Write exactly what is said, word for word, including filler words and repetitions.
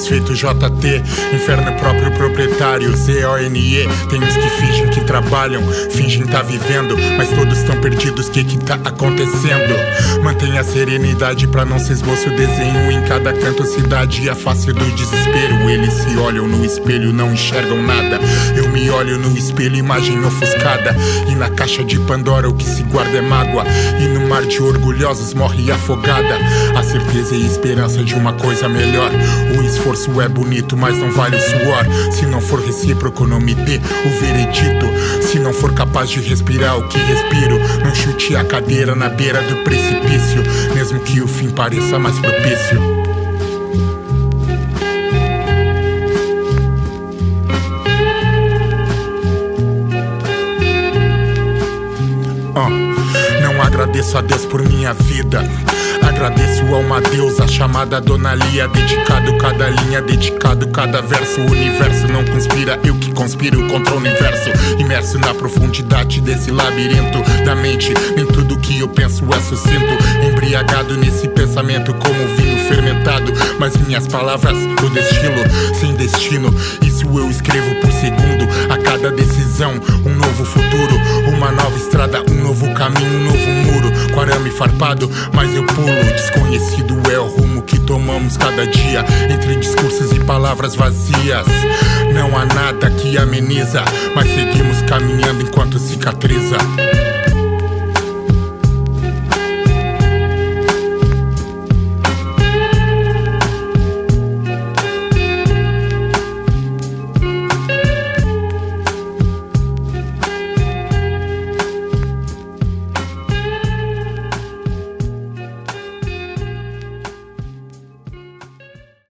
Deus feito J T, inferno próprio proprietário, Z O N E. Tem uns que fingem que trabalham, fingem tá vivendo, mas todos tão perdidos, que que tá acontecendo? Mantenha a serenidade pra não se esboço o desenho em cada canto, cidade e a face do desespero. Eles se olham no espelho, não enxergam nada. Eu me olho no espelho, imagem ofuscada. E na caixa de Pandora o que se guarda é mágoa, e no mar de orgulhosos morre afogada a certeza e esperança de uma coisa melhor. O esforço é bonito, mas não vale o suor. Se não for recíproco, não me dê o veredito. Se não for capaz de respirar o que respiro, não chute a cadeira na beira do precipício, mesmo que o fim pareça mais propício. Agradeço a Deus por minha vida, agradeço a uma deusa chamada Dona Lia. Dedicado cada linha, dedicado cada verso. O universo não conspira, eu que conspiro contra o universo. Imerso na profundidade desse labirinto da mente, nem tudo que eu penso é sucinto. Embriagado nesse pensamento como vinho fermentado, mas minhas palavras eu destilo sem destino. Isso eu escrevo por segundo, a cada decisão um novo futuro, uma nova estrada, um novo caminho, um novo muro, com arame farpado, mas eu pulo. Desconhecido é o rumo que tomamos cada dia, entre discursos e palavras vazias. Não há nada que ameniza, mas seguimos caminhando enquanto cicatriza.